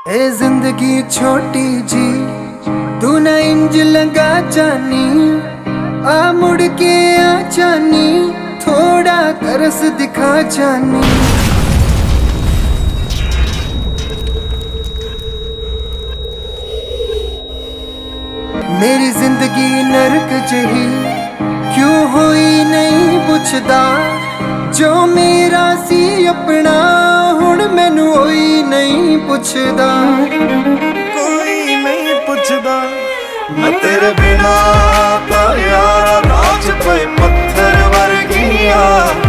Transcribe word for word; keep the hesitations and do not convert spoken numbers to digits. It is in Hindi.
ए जिंदगी छोटी जी तू ना इंज लगा जानी, आ मुड़ के आ जानी, थोड़ा तरस दिखा जानी। मेरी जिंदगी नरक जही क्यों हुई नहीं पुछदा, जो मेरा सी अपना हुण मैनू होई नहीं पुछदा। कोई नहीं पुछदा मैं तेरे बिना तो यार राज पे पत्थर वर्गिया।